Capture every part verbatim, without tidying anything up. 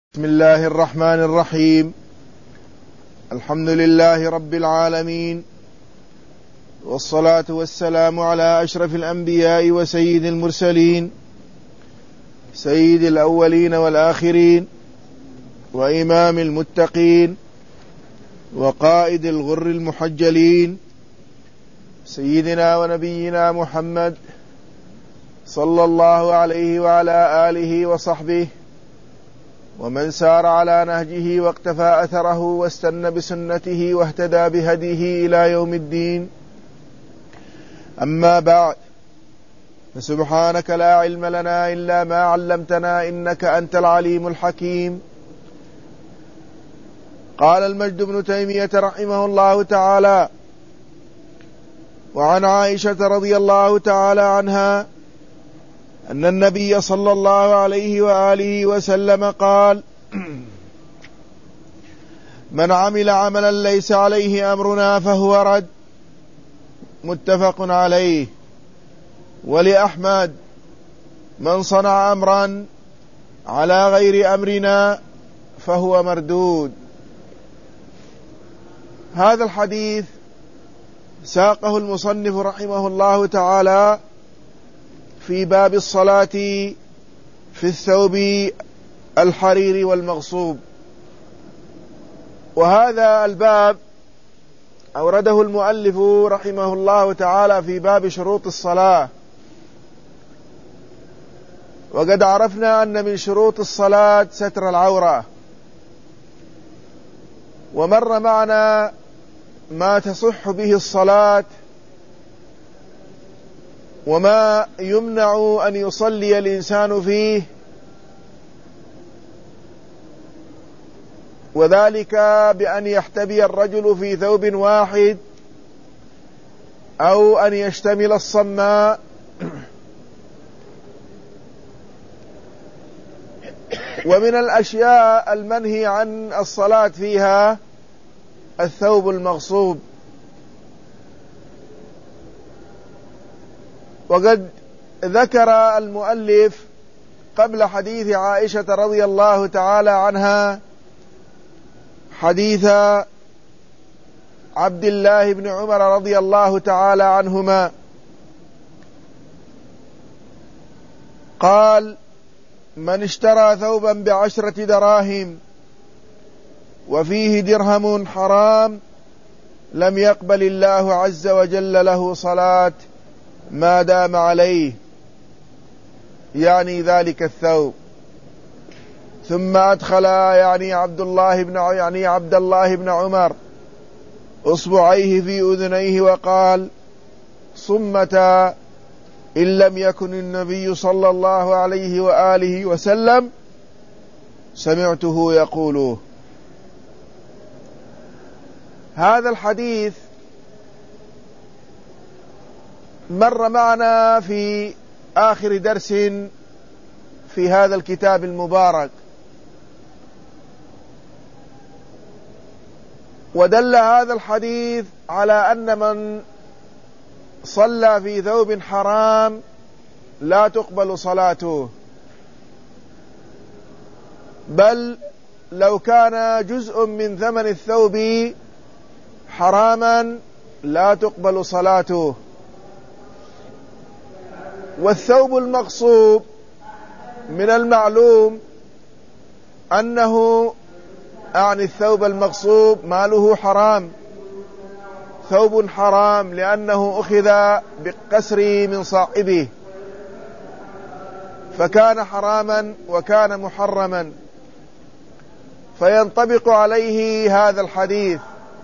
بسم الله الرحمن الرحيم. الحمد لله رب العالمين، والصلاة والسلام على أشرف الأنبياء وسيد المرسلين، سيد الأولين والآخرين، وإمام المتقين، وقائد الغر المحجلين، سيدنا ونبينا محمد صلى الله عليه وعلى آله وصحبه ومن سار على نهجه واقتفى أثره واستنى بسنته واهتدى بهديه إلى يوم الدين. أما بعد، فسبحانك لا علم لنا إلا ما علمتنا إنك أنت العليم الحكيم. قال المجد بن تيمية رحمه الله تعالى: وعن عائشة رضي الله تعالى عنها أن النبي صلى الله عليه وآله وسلم قال: من عمل عملا ليس عليه أمرنا فهو رد. متفق عليه. ولأحمد: من صنع أمرا على غير أمرنا فهو مردود. هذا الحديث ساقه المصنف رحمه الله تعالى في باب الصلاة في الثوب الحرير والمغصوب. وهذا الباب أورده المؤلف رحمه الله تعالى في باب شروط الصلاة. وقد عرفنا أن من شروط الصلاة ستر العورة، ومر معنا ما تصح به الصلاة وما يمنع أن يصلي الإنسان فيه، وذلك بأن يحتبي الرجل في ثوب واحد أو أن يشتمل الصماء، ومن الأشياء المنهي عن الصلاة فيها الثوب المغصوب. وقد ذكر المؤلف قبل حديث عائشة رضي الله تعالى عنها حديث عبد الله بن عمر رضي الله تعالى عنهما، قال: من اشترى ثوبا بعشرة دراهم وفيه درهم حرام لم يقبل الله عز وجل له صلاة ما دام عليه، يعني ذلك الثوب. ثم أدخل يعني عبد الله بن يعني عبد الله بن عمر أصبعيه في أذنيه وقال: صمة إن لم يكن النبي صلى الله عليه وآله وسلم سمعته يقوله. هذا الحديث مر معنا في آخر درس في هذا الكتاب المبارك، ودل هذا الحديث على أن من صلى في ثوب حرام لا تقبل صلاته، بل لو كان جزء من ثمن الثوب حراما لا تقبل صلاته. والثوب المغصوب من المعلوم أنه أعني الثوب المغصوب ماله حرام، ثوب حرام لأنه أخذ بالقسر من صاحبه فكان حراما وكان محرما، فينطبق عليه هذا الحديث.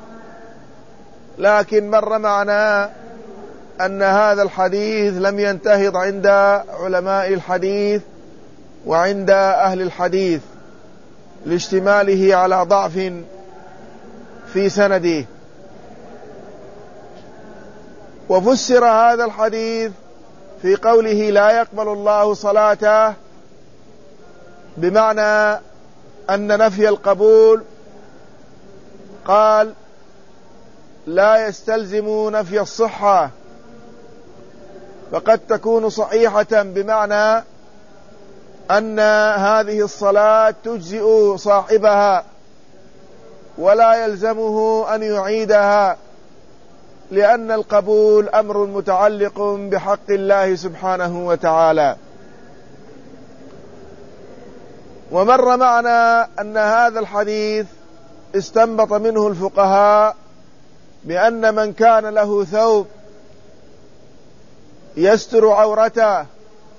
لكن مر معنا أن هذا الحديث لم ينتهض عند علماء الحديث وعند أهل الحديث لاشتماله على ضعف في سنده. وفسر هذا الحديث في قوله لا يقبل الله صلاته بمعنى أن نفي القبول قال لا يستلزم نفي الصحة، فقد تكون صحيحة بمعنى أن هذه الصلاة تجزئ صاحبها ولا يلزمه أن يعيدها، لأن القبول أمر متعلق بحق الله سبحانه وتعالى. ومر معنا أن هذا الحديث استنبط منه الفقهاء بأن من كان له ثوب يستر عورته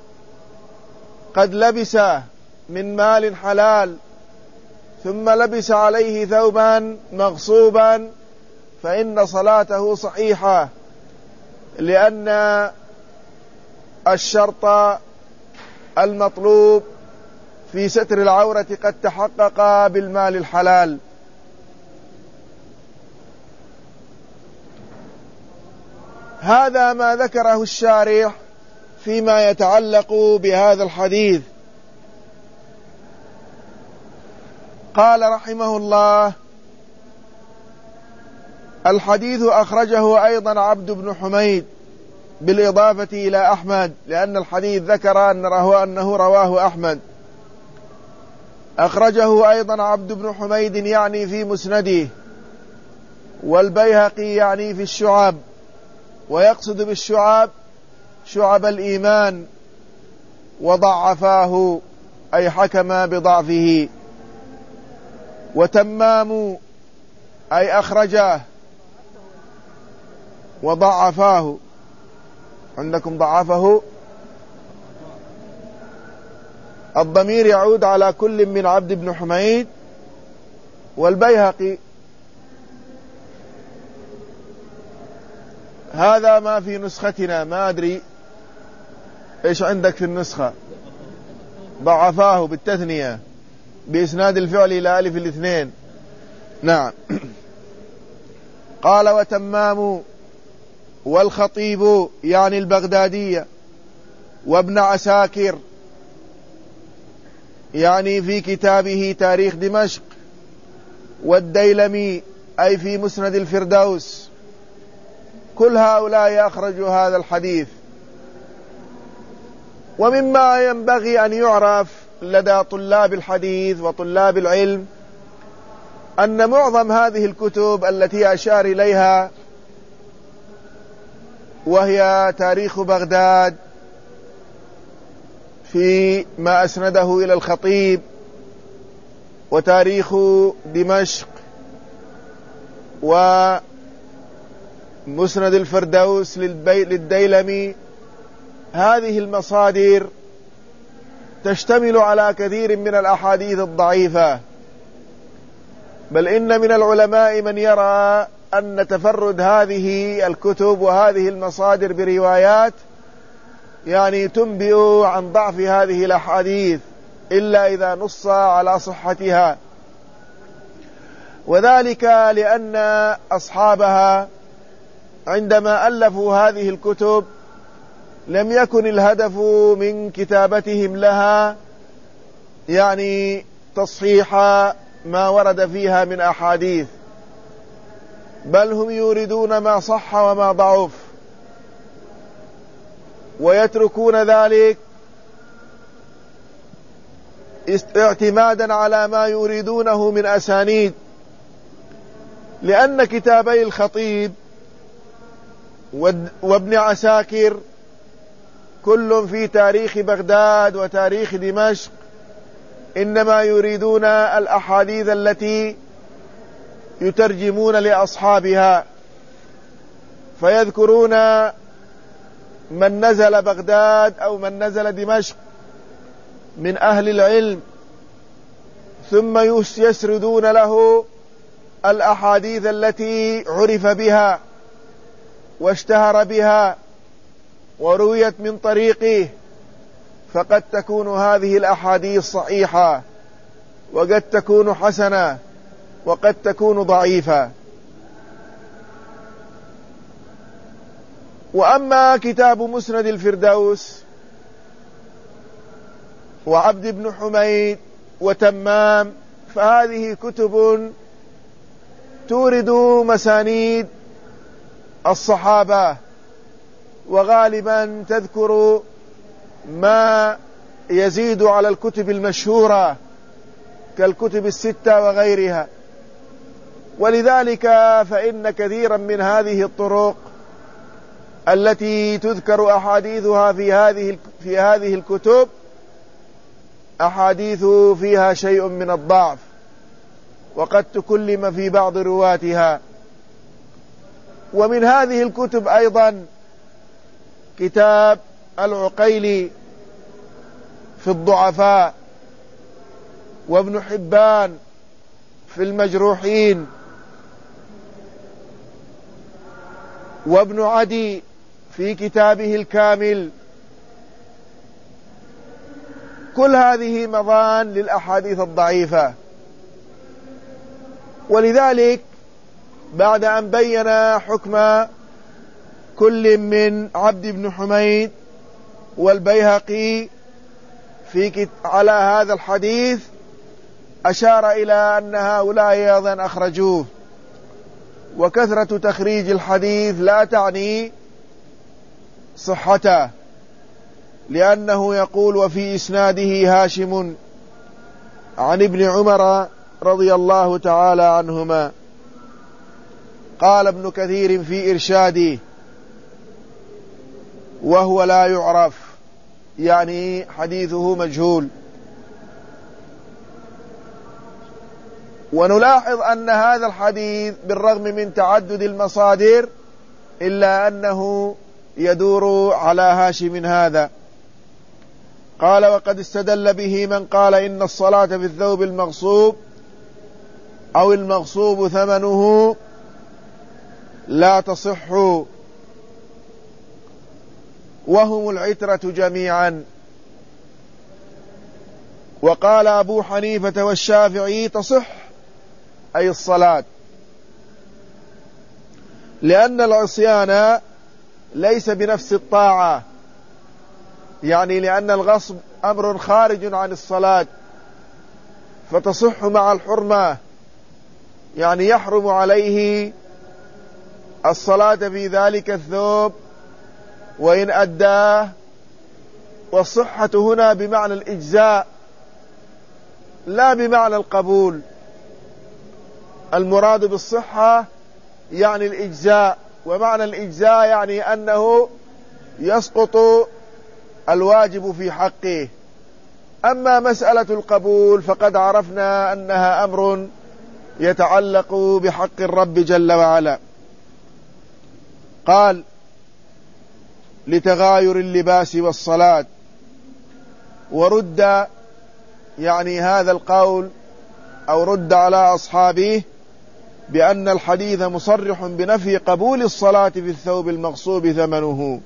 قد لبس من مال حلال ثم لبس عليه ثوبا مغصوبا فإن صلاته صحيحة، لأن الشرط المطلوب في ستر العورة قد تحقق بالمال الحلال. هذا ما ذكره الشارح فيما يتعلق بهذا الحديث. قال رحمه الله: الحديث أخرجه أيضا عبد بن حميد بالإضافة إلى أحمد، لأن الحديث ذكر أنه رواه أحمد. أخرجه أيضا عبد بن حميد يعني في مسنده، والبيهقي يعني في الشعب، ويقصد بالشعب شعب الإيمان، وضعفاه أي حكم بضعفه. وتمام أي أخرجاه وضعفاه. عندكم ضعفه؟ الضمير يعود على كل من عبد بن حميد والبيهقي. هذا ما في نسختنا، ما أدري إيش عندك في النسخة. ضعفاه بالتثنية بإسناد الفعل إلى ألف الاثنين. نعم. قال: وتمام والخطيب يعني البغدادية، وابن عساكر يعني في كتابه تاريخ دمشق، والديلمي أي في مسند الفردوس، كل هؤلاء أخرجوا هذا الحديث. ومما ينبغي أن يعرف لدى طلاب الحديث وطلاب العلم أن معظم هذه الكتب التي أشار إليها، وهي تاريخ بغداد في ما أسنده إلى الخطيب، وتاريخ دمشق، ومسند الفردوس للديلمي، هذه المصادر تشتمل على كثير من الأحاديث الضعيفة. بل إن من العلماء من يرى أن تفرد هذه الكتب وهذه المصادر بروايات يعني تنبئ عن ضعف هذه الأحاديث، إلا إذا نص على صحتها، وذلك لأن أصحابها عندما ألفوا هذه الكتب لم يكن الهدف من كتابتهم لها يعني تصحيح ما ورد فيها من أحاديث، بل هم يريدون ما صح وما ضعف، ويتركون ذلك اعتمادا على ما يريدونه من أسانيد. لأن كتابي الخطيب وابن عساكر كل في تاريخ بغداد وتاريخ دمشق إنما يريدون الأحاديث التي يترجمون لأصحابها، فيذكرون من نزل بغداد أو من نزل دمشق من أهل العلم، ثم يسردون له الأحاديث التي عرف بها واشتهر بها ورويت من طريقه، فقد تكون هذه الأحاديث صحيحة، وقد تكون حسنة، وقد تكون ضعيفة. وأما كتاب مسند الفردوس وعبد بن حميد وتمام فهذه كتب تورد مسانيد الصحابة، وغالبا تذكر ما يزيد على الكتب المشهورة كالكتب الستة وغيرها. ولذلك فإن كثيرا من هذه الطرق التي تذكر أحاديثها في هذه في هذه الكتب أحاديث فيها شيء من الضعف، وقد تكلم في بعض رواتها. ومن هذه الكتب أيضا كتاب العقيلي في الضعفاء، وابن حبان في المجروحين، وابن عدي في كتابه الكامل. كل هذه مضان للأحاديث الضعيفة. ولذلك بعد أن بين حكم كل من عبد بن حميد والبيهقي في على هذا الحديث، أشار إلى أن هؤلاء أيضا أخرجوه. وكثرة تخريج الحديث لا تعني صحته، لأنه يقول: وفي إسناده هاشم عن ابن عمر رضي الله تعالى عنهما. قال ابن كثير في إرشاده: وهو لا يعرف، يعني حديثه مجهول. ونلاحظ أن هذا الحديث بالرغم من تعدد المصادر إلا أنه يدور على هاشم هذا. قال: وقد استدل به من قال إن الصلاة في الثوب المغصوب أو المغصوب ثمنه لا تصح، وهم العترة جميعا. وقال أبو حنيفة والشافعي: تصح أي الصلاة، لأن العصيان ليس بنفس الطاعة، يعني لأن الغصب أمر خارج عن الصلاة، فتصح مع الحرمة، يعني يحرم عليه الصلاة في ذلك الثوب وإن أداه. والصحة هنا بمعنى الإجزاء لا بمعنى القبول. المراد بالصحة يعني الإجزاء، ومعنى الإجزاء يعني أنه يسقط الواجب في حقه. أما مسألة القبول فقد عرفنا أنها أمر يتعلق بحق الرب جل وعلا. قال: لتغاير اللباس والصلاة. ورد يعني هذا القول أو رد على أصحابه بأن الحديث مصرح بنفي قبول الصلاة في الثوب المغصوب ثمنه،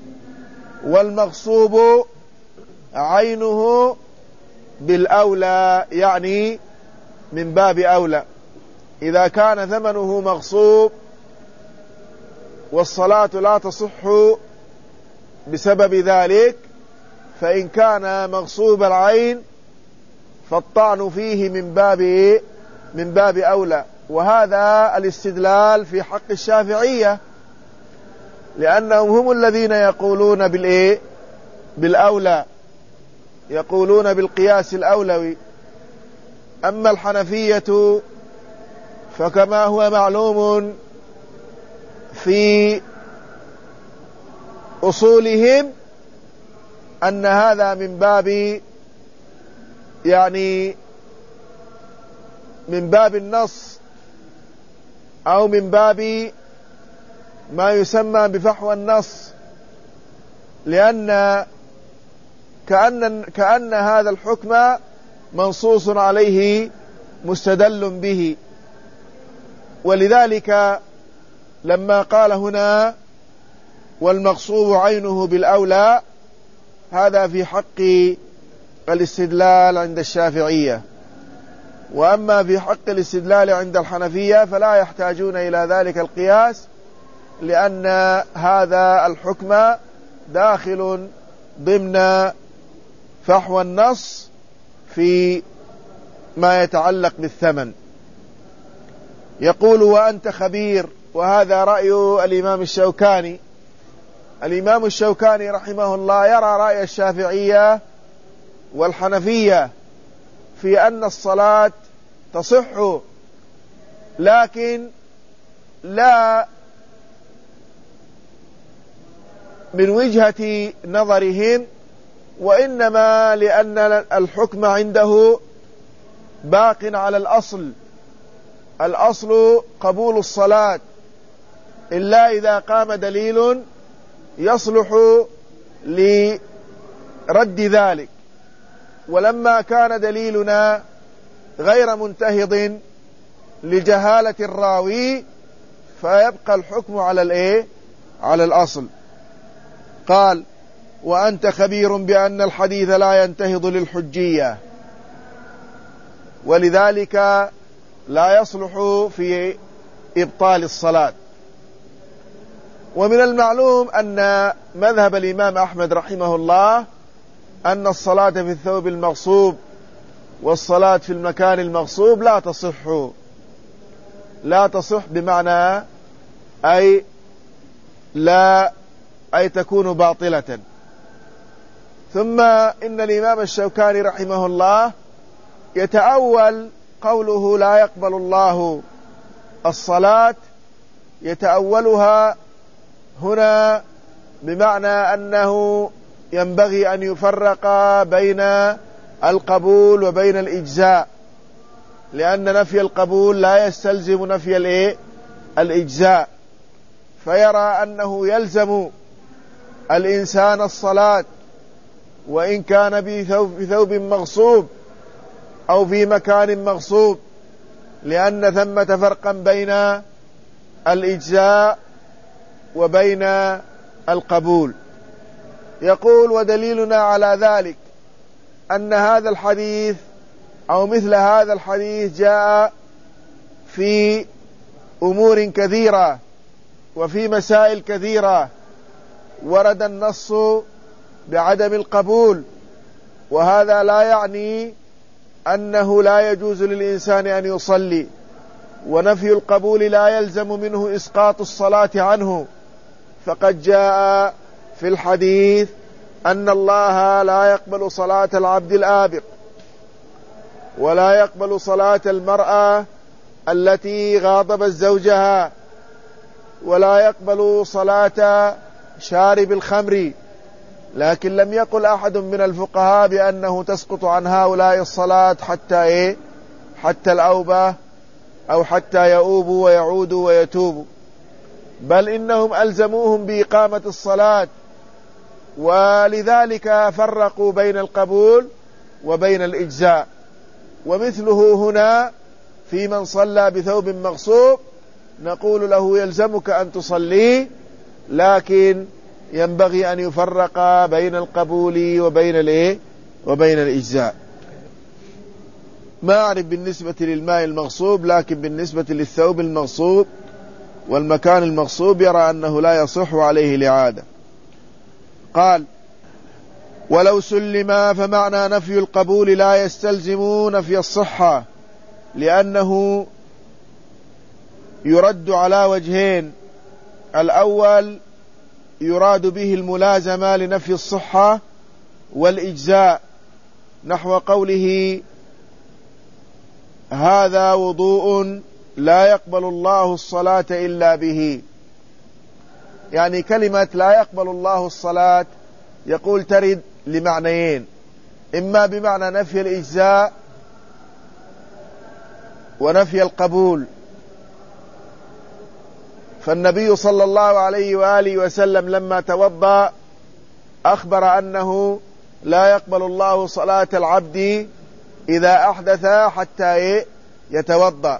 والمغصوب عينه بالأولى، يعني من باب أولى. إذا كان ثمنه مغصوب والصلاة لا تصح بسبب ذلك، فإن كان مغصوب العين فالطعن فيه من باب من باب أولى. وهذا الاستدلال في حق الشافعية، لأنهم هم الذين يقولون بالإيه بالأولى، يقولون بالقياس الأولوي. أما الحنفية فكما هو معلوم في أصولهم أن هذا من باب يعني من باب النص، أو من باب ما يسمى بفحوى النص، لأن كأن, كأن هذا الحكم منصوص عليه مستدل به. ولذلك لما قال هنا والمغصوب عينه بالأولى، هذا في حق الاستدلال عند الشافعية. وأما في حق الاستدلال عند الحنفية فلا يحتاجون إلى ذلك القياس، لأن هذا الحكم داخل ضمن فحوى النص في ما يتعلق بالثمن. يقول: وأنت خبير. وهذا رأي الإمام الشوكاني. الإمام الشوكاني رحمه الله يرى رأي الشافعية والحنفية في أن الصلاة تصح، لكن لا من وجهة نظرهم، وإنما لأن الحكم عنده باق على الأصل. الأصل قبول الصلاة إلا إذا قام دليل يصلح لرد ذلك، ولما كان دليلنا غير منتهض لجهالة الراوي فيبقى الحكم على الايه على الأصل. قال: وأنت خبير بأن الحديث لا ينتهض للحجية، ولذلك لا يصلح في إبطال الصلاة. ومن المعلوم أن مذهب الإمام أحمد رحمه الله أن الصلاة في الثوب المغصوب والصلاة في المكان المغصوب لا تصح، لا تصح بمعنى أي لا أي تكون باطلة. ثم إن الإمام الشوكاني رحمه الله يتأول قوله لا يقبل الله الصلاة، يتأولها هنا بمعنى أنه ينبغي أن يفرق بين القبول وبين الإجزاء، لأن نفي القبول لا يستلزم نفي الإيه؟ الإجزاء، فيرى أنه يلزم الإنسان الصلاة وإن كان بثوب مغصوب أو في مكان مغصوب، لأن ثمة فرقا بين الإجزاء وبين القبول. يقول: ودليلنا على ذلك أن هذا الحديث أو مثل هذا الحديث جاء في أمور كثيرة وفي مسائل كثيرة ورد النص بعدم القبول، وهذا لا يعني أنه لا يجوز للإنسان أن يصلي، ونفي القبول لا يلزم منه إسقاط الصلاة عنه، فقد جاء في الحديث أن الله لا يقبل صلاة العبد الآبق، ولا يقبل صلاة المرأة التي غاضبت زوجها، ولا يقبل صلاة شارب الخمر. لكن لم يقل أحد من الفقهاء بأنه تسقط عن هؤلاء الصلاة حتى إيه؟ حتى الأوبة أو حتى يؤوبوا ويعودوا ويتوبوا، بل إنهم ألزموهم بإقامة الصلاة، ولذلك فرقوا بين القبول وبين الإجزاء. ومثله هنا في من صلى بثوب مغصوب نقول له يلزمك أن تصلي، لكن ينبغي أن يفرق بين القبول وبين الإيه؟ وبين الإجزاء. ما أعرف بالنسبة للماء المغصوب، لكن بالنسبة للثوب المغصوب والمكان المغصوب يرى أنه لا يصح عليه الإعادة. قال: ولو سلم فمعنى نفي القبول لا يستلزم نفي الصحة، لأنه يرد على وجهين: الأول يراد به الملازمة لنفي الصحة والإجزاء، نحو قوله: هذا وضوء لا يقبل الله الصلاة إلا به. يعني كلمة لا يقبل الله الصلاة يقول ترد لمعنيين: إما بمعنى نفي الإجزاء ونفي القبول. فالنبي صلى الله عليه وآله وسلم لما توضأ أخبر أنه لا يقبل الله صلاة العبد إذا أحدث حتى يتوضأ،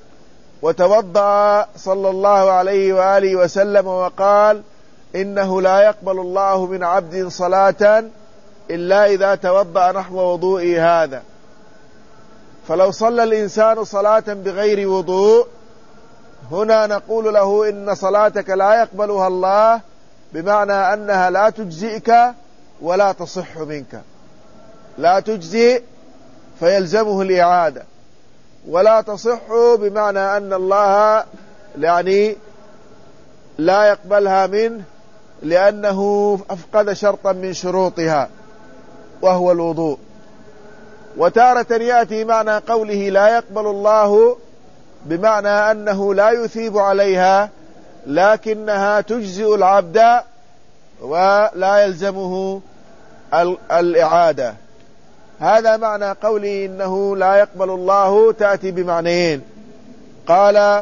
وتوضأ صلى الله عليه وآله وسلم وقال: إنه لا يقبل الله من عبد صلاة إلا إذا توضأ نحو وضوئي هذا. فلو صلى الإنسان صلاة بغير وضوء هنا نقول له إن صلاتك لا يقبلها الله، بمعنى أنها لا تجزئك ولا تصح منك، لا تجزئ فيلزمه الإعادة، ولا تصح بمعنى أن الله يعني لا يقبلها منه لأنه أفقد شرطا من شروطها وهو الوضوء. وتارة يأتي معنى قوله لا يقبل الله بمعنى أنه لا يثيب عليها لكنها تجزئ العبد ولا يلزمه الإعادة. هذا معنى قوله إنه لا يقبل الله، تأتي بمعنيين. قال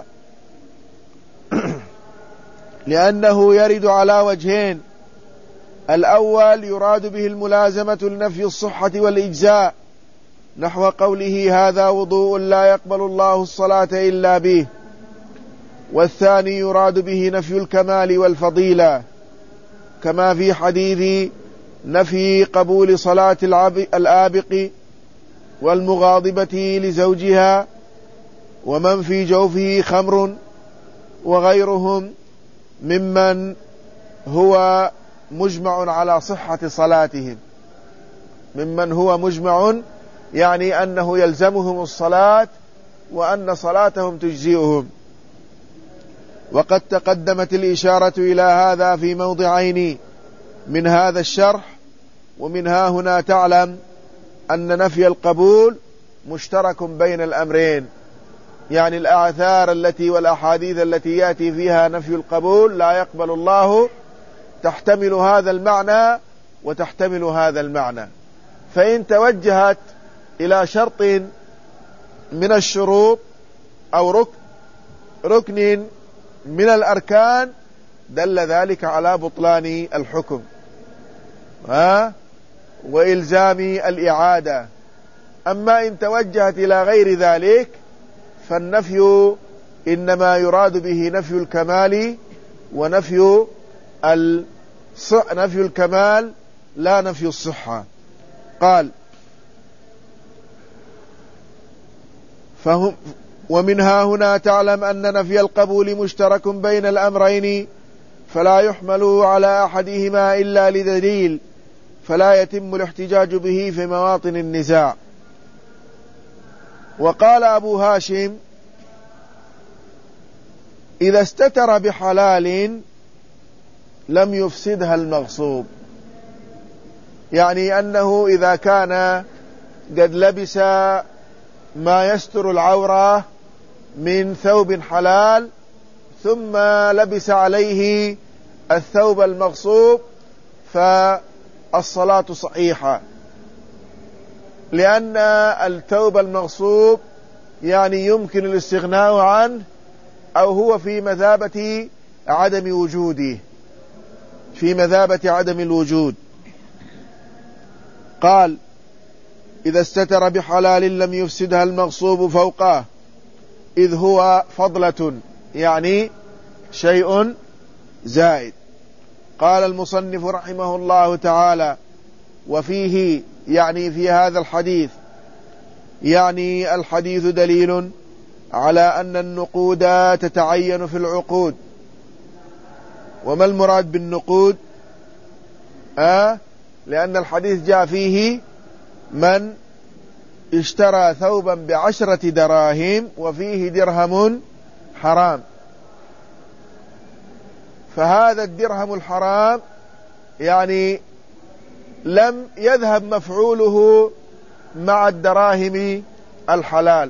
لأنه يرد على وجهين: الأول يراد به الملازمة لنفي الصحة والإجزاء، نحو قوله هذا وضوء لا يقبل الله الصلاة إلا به. والثاني يراد به نفي الكمال والفضيلة، كما في حديث نفي قبول صلاة الآبق والمغاضبة لزوجها ومن في جوفه خمر وغيرهم ممن هو مجمع على صحة صلاتهم، ممن هو مجمع يعني أنه يلزمهم الصلاة وأن صلاتهم تجزئهم. وقد تقدمت الإشارة إلى هذا في موضعين من هذا الشرح، ومنها هنا تعلم أن نفي القبول مشترك بين الأمرين، يعني الآثار التي والأحاديث التي يأتي فيها نفي القبول لا يقبل الله تحتمل هذا المعنى وتحتمل هذا المعنى. فإن توجهت إلى شرط من الشروط أو ركن ركن من الأركان دل ذلك على بطلان الحكم ها وإلزام الإعادة. أما إن توجهت إلى غير ذلك فالنفي إنما يراد به نفي الكمال ونفي نفي الكمال لا نفي الصحة. قال فهم ومنها هنا تعلم أن نفي القبول مشترك بين الأمرين، فلا يحمل على أحدهما إلا لدليل، فلا يتم الاحتجاج به في مواطن النزاع. وقال أبو هاشم إذا استتر بحلال لم يفسدها المغصوب، يعني أنه إذا كان قد لبس ما يستر العورة من ثوب حلال ثم لبس عليه الثوب المغصوب فالصلاة صحيحة، لأن الثوب المغصوب يعني يمكن الاستغناء عنه أو هو في مثابة عدم وجوده، في مثابة عدم الوجود. قال إذا استتر بحلال لم يفسدها المغصوب فوقه، إذ هو فضلة يعني شيء زائد. قال المصنف رحمه الله تعالى وفيه يعني في هذا الحديث، يعني الحديث دليل على أن النقود تتعين في العقود. وما المراد بالنقود؟ آه لأن الحديث جاء فيه من اشترى ثوبا بعشرة دراهم وفيه درهم حرام، فهذا الدرهم الحرام يعني لم يذهب مفعوله مع الدراهم الحلال.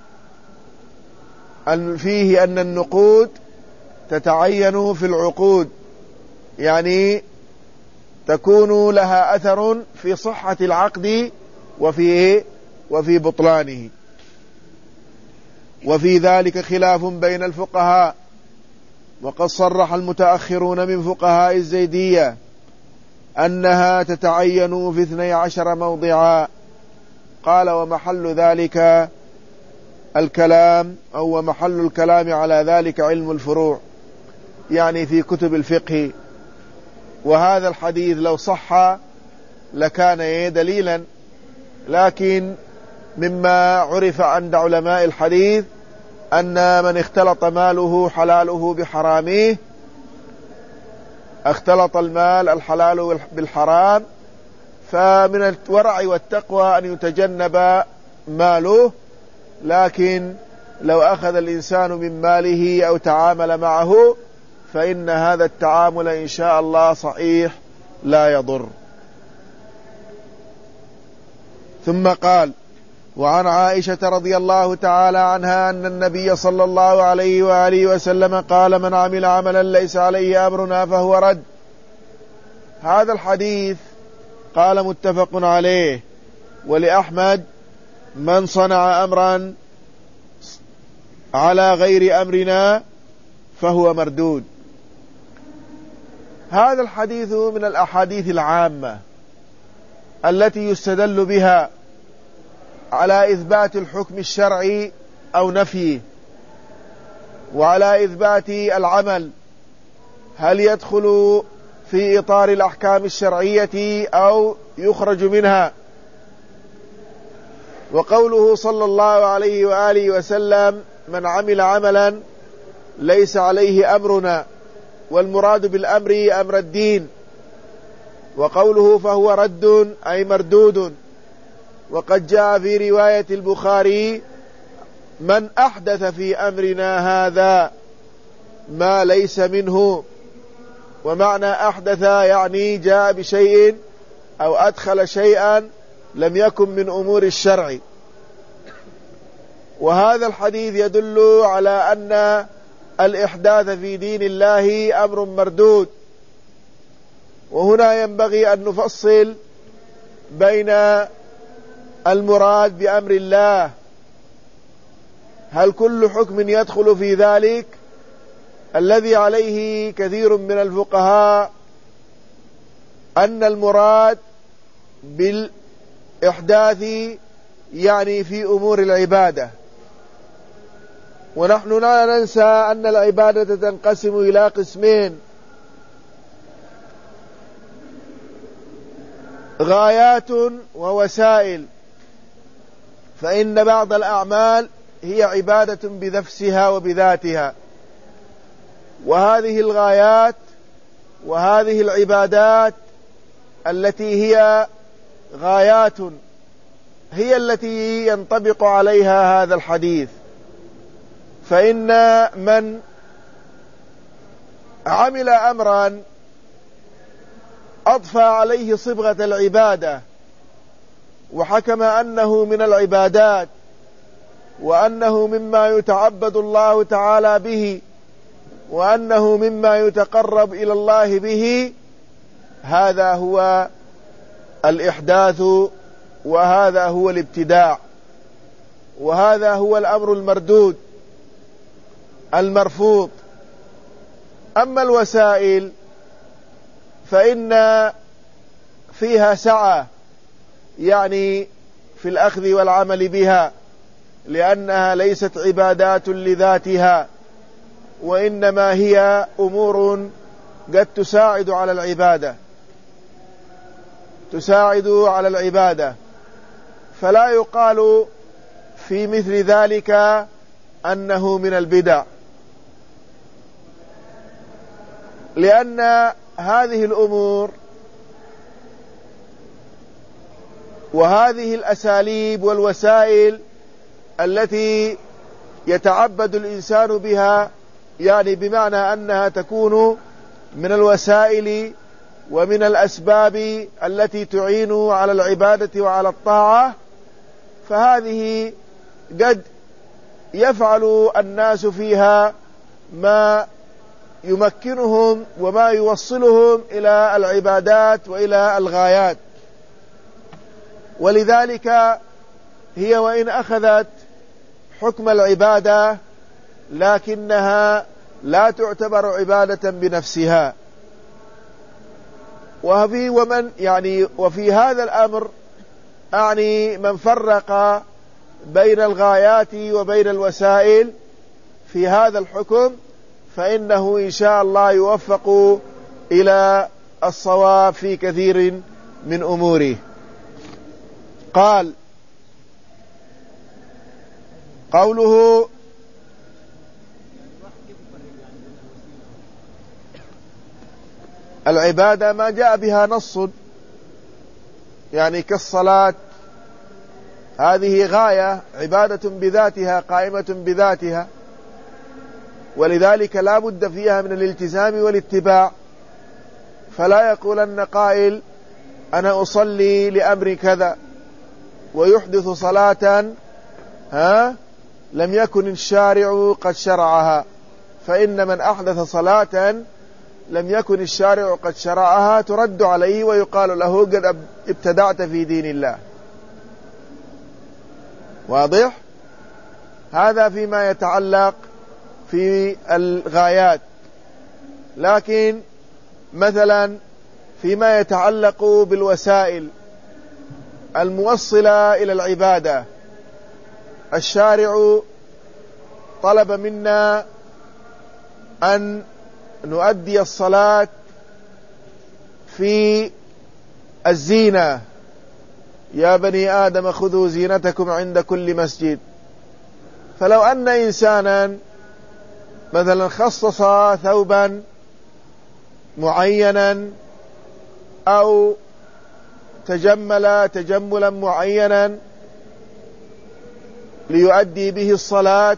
فيه أن النقود تتعين في العقود، يعني تكون لها أثر في صحة العقد وفي وفي بطلانه. وفي ذلك خلاف بين الفقهاء، وقد صرح المتأخرون من فقهاء الزيدية أنها تتعين في اثني عشر موضعا. قال ومحل ذلك الكلام أو محل الكلام على ذلك علم الفروع، يعني في كتب الفقه. وهذا الحديث لو صح لكان دليلا، لكن مما عرف عند علماء الحديث أن من اختلط ماله حلاله بحرامه، اختلط المال الحلال بالحرام، فمن الورع والتقوى أن يتجنب ماله. لكن لو أخذ الإنسان من ماله أو تعامل معه فإن هذا التعامل إن شاء الله صحيح لا يضر. ثم قال وعن عائشة رضي الله تعالى عنها أن النبي صلى الله عليه وآله وسلم قال: من عمل عملا ليس عليه أمرنا فهو رد. هذا الحديث قال متفق عليه. ولأحمد: من صنع أمرا على غير أمرنا فهو مردود. هذا الحديث من الأحاديث العامة التي يستدل بها على إثبات الحكم الشرعي أو نفيه، وعلى إثبات العمل هل يدخل في إطار الأحكام الشرعية أو يخرج منها. وقوله صلى الله عليه وآله وسلم: من عمل عملا ليس عليه أمرنا، والمراد بالأمر أمر الدين. وقوله فهو رد أي مردود. وقد جاء في رواية البخاري: من أحدث في أمرنا هذا ما ليس منه. ومعنى أحدث يعني جاء بشيء أو أدخل شيئا لم يكن من أمور الشرع. وهذا الحديث يدل على أن الإحداث في دين الله أمر مردود. وهنا ينبغي أن نفصل بين المراد بأمر الله: هل كل حكم يدخل في ذلك؟ الذي عليه كثير من الفقهاء أن المراد بالإحداث يعني في أمور العبادة. ونحن لا ننسى أن العبادة تنقسم إلى قسمين: غايات ووسائل. فإن بعض الأعمال هي عبادة بنفسها وبذاتها، وهذه الغايات وهذه العبادات التي هي غايات هي التي ينطبق عليها هذا الحديث. فإن من عمل أمرا أضفى عليه صبغة العبادة وحكم أنه من العبادات وأنه مما يتعبد الله تعالى به وأنه مما يتقرب إلى الله به، هذا هو الإحداث، وهذا هو الابتداع، وهذا هو الأمر المردود المرفوض. أما الوسائل فإن فيها سعة يعني في الأخذ والعمل بها، لأنها ليست عبادات لذاتها، وإنما هي أمور قد تساعد على العبادة تساعد على العبادة فلا يقال في مثل ذلك أنه من البدع، لأن هذه الأمور وهذه الأساليب والوسائل التي يتعبد الإنسان بها، يعني بمعنى أنها تكون من الوسائل ومن الأسباب التي تعين على العبادة وعلى الطاعة، فهذه قد يفعل الناس فيها ما يمكنهم وما يوصلهم إلى العبادات وإلى الغايات. ولذلك هي وإن أخذت حكم العبادة لكنها لا تعتبر عبادة بنفسها. وفي ومن يعني وفي هذا الأمر أعني من فرق بين الغايات وبين الوسائل في هذا الحكم فإنه إن شاء الله يوفق إلى الصواب في كثير من أموره. قال: قوله العبادة ما جاء بها نص، يعني كالصلاة، هذه غاية عبادة بذاتها قائمة بذاتها، ولذلك لا بد فيها من الالتزام والاتباع. فلا يقولن قائل أنا أصلي لأمر كذا ويحدث صلاة ها لم يكن الشارع قد شرعها، فإن من أحدث صلاة لم يكن الشارع قد شرعها ترد عليه ويقال له قد ابتدعت في دين الله. واضح؟ هذا فيما يتعلق في الغايات. لكن مثلا فيما يتعلق بالوسائل الموصلة إلى العبادة، الشارع طلب منا أن نؤدي الصلاة في الزينة، يا بني آدم خذوا زينتكم عند كل مسجد. فلو أن إنسانا مثلا خصص ثوبا معينا أو تجمل تجملا معينا ليؤدي به الصلاة،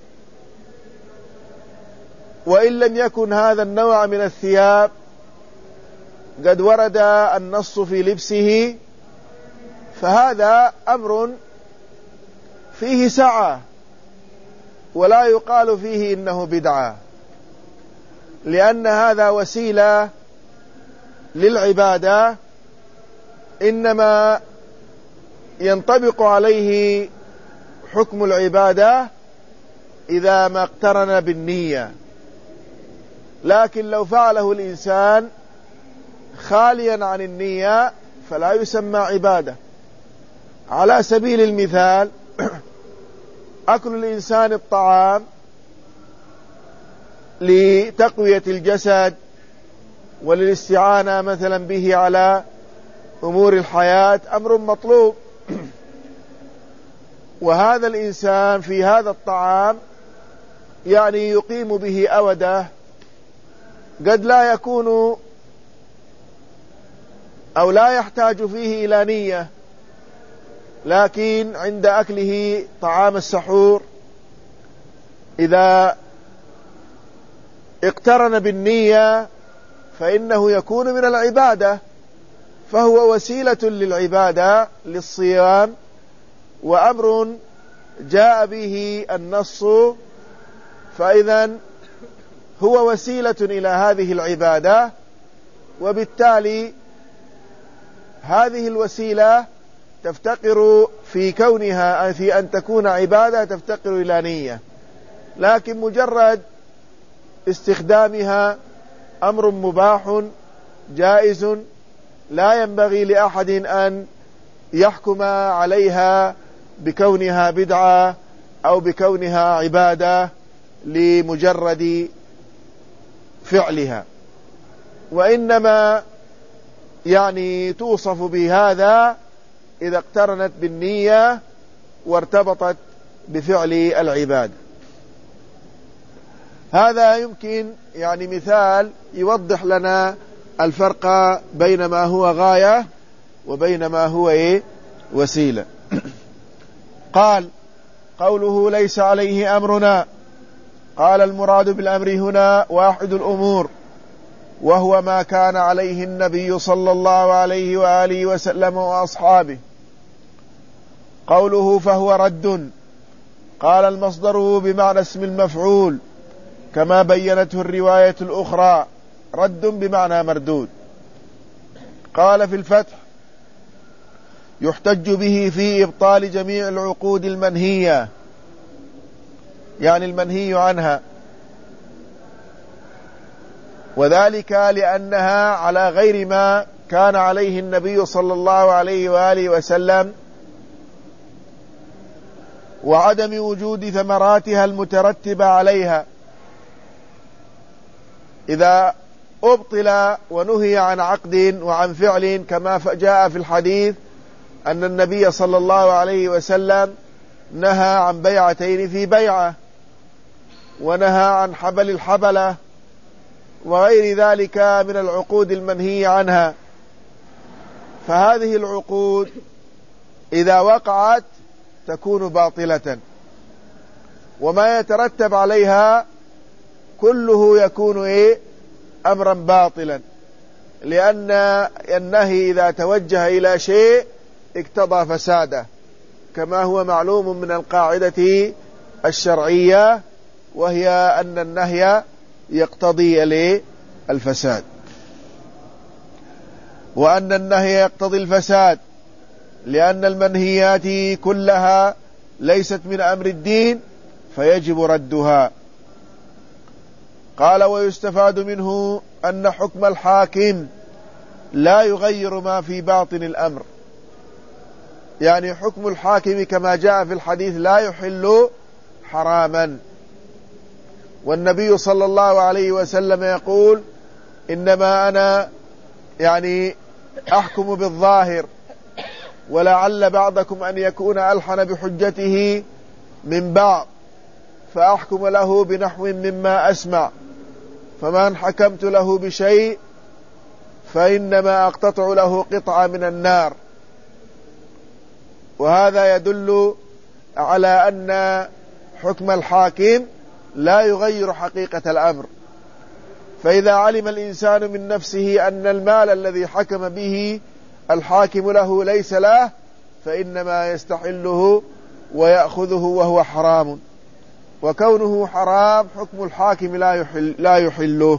وإن لم يكن هذا النوع من الثياب قد ورد النص في لبسه، فهذا أمر فيه سعة ولا يقال فيه إنه بدعة، لأن هذا وسيلة للعبادة، إنما ينطبق عليه حكم العبادة إذا ما اقترن بالنية. لكن لو فعله الإنسان خاليا عن النية فلا يسمى عبادة. على سبيل المثال أكل الإنسان الطعام لتقوية الجسد وللاستعانة مثلا به على أمور الحياة أمر مطلوب، وهذا الإنسان في هذا الطعام يعني يقيم به أوده، قد لا يكون أو لا يحتاج فيه إلى نية، لكن عند أكله طعام السحور إذا اقترن بالنية فإنه يكون من العبادة، فهو وسيلة للعبادة للصيام، وأمر جاء به النص، فإذا هو وسيلة إلى هذه العبادة، وبالتالي هذه الوسيلة تفتقر في كونها في أن تكون عبادة تفتقر إلى نية، لكن مجرد استخدامها أمر مباح جائز، لا ينبغي لأحد أن يحكم عليها بكونها بدعة أو بكونها عبادة لمجرد فعلها، وإنما يعني توصف بهذا إذا اقترنت بالنية وارتبطت بفعل العبادة. هذا يمكن يعني مثال يوضح لنا الفرق بين ما هو غاية وبين ما هو إيه وسيلة. قال قوله ليس عليه أمرنا، قال المراد بالأمر هنا واحد الأمور، وهو ما كان عليه النبي صلى الله عليه وآله وسلم وأصحابه. قوله فهو رد، قال المصدر بمعنى اسم المفعول كما بينته الرواية الأخرى، رد بمعنى مردود. قال في الفتح يحتج به في إبطال جميع العقود المنهية، يعني المنهي عنها، وذلك لأنها على غير ما كان عليه النبي صلى الله عليه وآله وسلم، وعدم وجود ثمراتها المترتبة عليها. إذا أبطل ونهي عن عقد وعن فعل كما جاء في الحديث أن النبي صلى الله عليه وسلم نهى عن بيعتين في بيعة، ونهى عن حبل الحبلة وغير ذلك من العقود المنهي عنها، فهذه العقود إذا وقعت تكون باطلة، وما يترتب عليها كله يكون إيه أمرا باطلا، لأن النهي إذا توجه إلى شيء اقتضى فساده، كما هو معلوم من القاعدة الشرعية، وهي أن النهي يقتضي الفساد، وأن النهي يقتضي الفساد، لأن المنهيات كلها ليست من أمر الدين فيجب ردها. قال: ويستفاد منه أن حكم الحاكم لا يغير ما في باطن الأمر، يعني حكم الحاكم كما جاء في الحديث لا يحل حراما. والنبي صلى الله عليه وسلم يقول: إنما أنا يعني أحكم بالظاهر، ولعل بعضكم أن يكون ألحن بحجته من بعض، فأحكم له بنحو مما أسمع، فمن حكمت له بشيء فإنما أقتطع له قطعة من النار. وهذا يدل على أن حكم الحاكم لا يغير حقيقة الأمر. فإذا علم الإنسان من نفسه أن المال الذي حكم به الحاكم له ليس له، فإنما يستحله ويأخذه وهو حرام، وكونه حرام حكم الحاكم لا يحل لا يحله.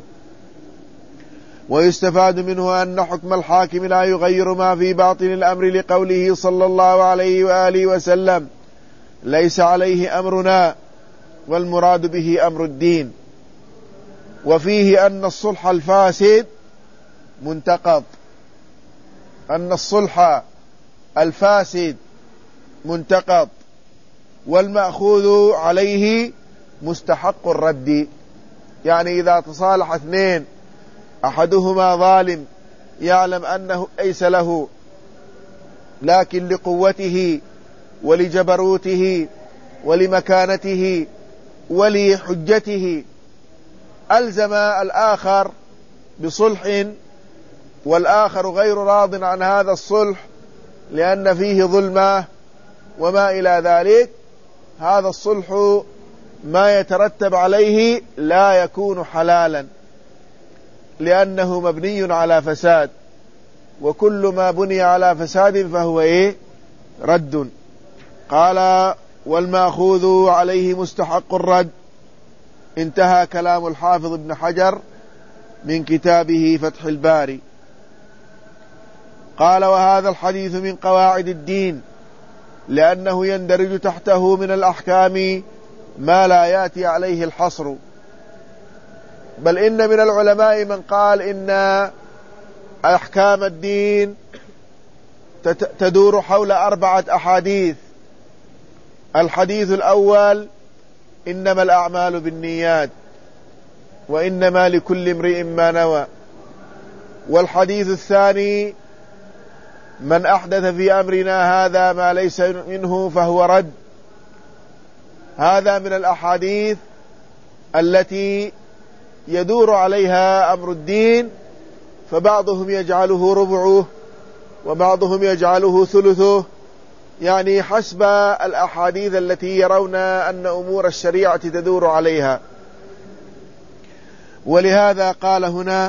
ويستفاد منه أن حكم الحاكم لا يغير ما في باطن الأمر، لقوله صلى الله عليه وآله وسلم: ليس عليه أمرنا، والمراد به أمر الدين. وفيه أن الصلح الفاسد منتقض، أن الصلح الفاسد منتقض، والمأخوذ عليه مستحق الرد. يعني إذا تصالح اثنين أحدهما ظالم يعلم أنه ليس له، لكن لقوته ولجبروته ولمكانته ولحجته ألزم الآخر بصلح، والآخر غير راض عن هذا الصلح لأن فيه ظلمة وما إلى ذلك، هذا الصلح ما يترتب عليه لا يكون حلالا، لأنه مبني على فساد، وكل ما بني على فساد فهو إيه؟ رد. قال: والمأخوذ عليه مستحق الرد. انتهى كلام الحافظ ابن حجر من كتابه فتح الباري. قال: وهذا الحديث من قواعد الدين، لأنه يندرج تحته من الأحكام ما لا يأتي عليه الحصر. بل إن من العلماء من قال إن أحكام الدين تدور حول أربعة أحاديث. الحديث الأول: إنما الأعمال بالنيات، وإنما لكل امرئ ما نوى. والحديث الثاني: من أحدث في أمرنا هذا ما ليس منه فهو رد. هذا من الأحاديث التي يدور عليها أمر الدين، فبعضهم يجعله ربعه وبعضهم يجعله ثلثه، يعني حسب الأحاديث التي يرون أن أمور الشريعة تدور عليها. ولهذا قال هنا: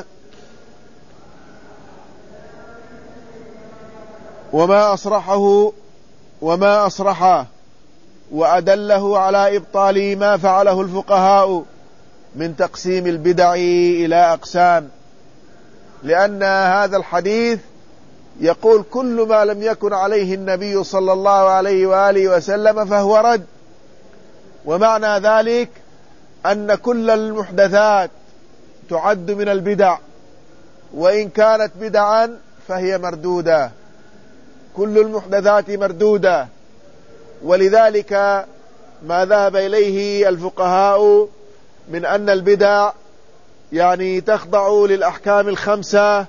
وما أصرحه وما أصرحه وأدله على إبطال ما فعله الفقهاء من تقسيم البدع إلى أقسام. لأن هذا الحديث يقول: كل ما لم يكن عليه النبي صلى الله عليه وآله وسلم فهو رد. ومعنى ذلك أن كل المحدثات تعد من البدع، وإن كانت بدعا فهي مردودة، كل المحدثات مردودة. ولذلك ما ذهب إليه الفقهاء من أن البدع يعني تخضع للأحكام الخمسة،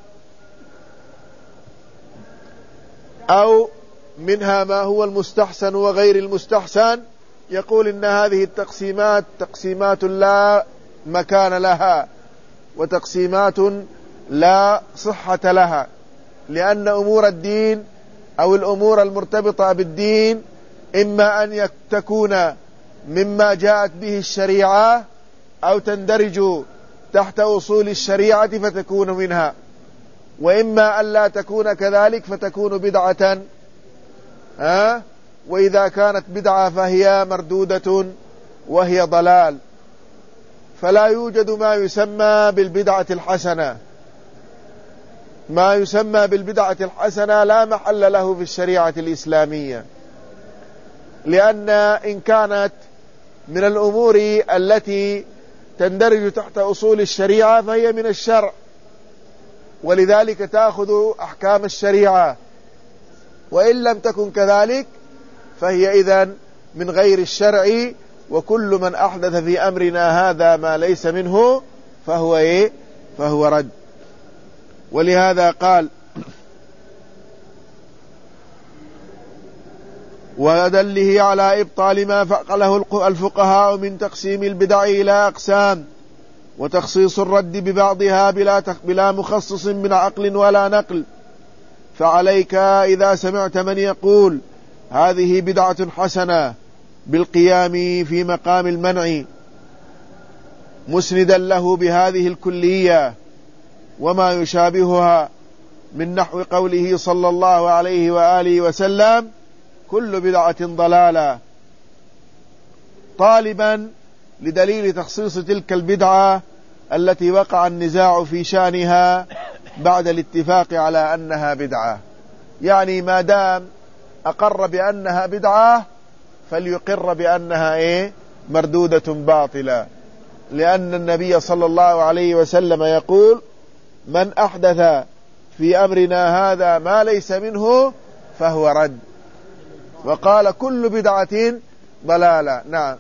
أو منها ما هو المستحسن وغير المستحسن، يقول إن هذه التقسيمات تقسيمات لا مكان لها، وتقسيمات لا صحة لها، لأن أمور الدين أو الأمور المرتبطة بالدين إما أن تكون مما جاءت به الشريعة، أو تندرج تحت أصول الشريعة فتكون منها، وإما أن لا تكون كذلك فتكون بدعة. ها؟ وإذا كانت بدعة فهي مردودة وهي ضلال. فلا يوجد ما يسمى بالبدعة الحسنة. ما يسمى بالبدعة الحسنة لا محل له في الشريعة الإسلامية، لأن إن كانت من الأمور التي تندرج تحت أصول الشريعة فهي من الشرع، ولذلك تأخذ أحكام الشريعة، وإن لم تكن كذلك فهي إذن من غير الشرع. وكل من أحدث في أمرنا هذا ما ليس منه فهو إيه؟ فهو رد. ولهذا قال: ودله على إبطال ما فعله الفقهاء من تقسيم البدع إلى أقسام، وتخصيص الرد ببعضها بلا, بلا مخصص من عقل ولا نقل. فعليك إذا سمعت من يقول هذه بدعة حسنة بالقيام في مقام المنع مسندا له بهذه الكلية وما يشابهها من نحو قوله صلى الله عليه وآله وسلم: كل بدعة ضلالة، طالبا لدليل تخصيص تلك البدعة التي وقع النزاع في شأنها بعد الاتفاق على أنها بدعة. يعني ما دام أقر بأنها بدعة فليقر بأنها إيه؟ مردودة باطلة، لأن النبي صلى الله عليه وسلم يقول: من أحدث في أمرنا هذا ما ليس منه فهو رد. وقال: كل بدعة ضلالة. نعم.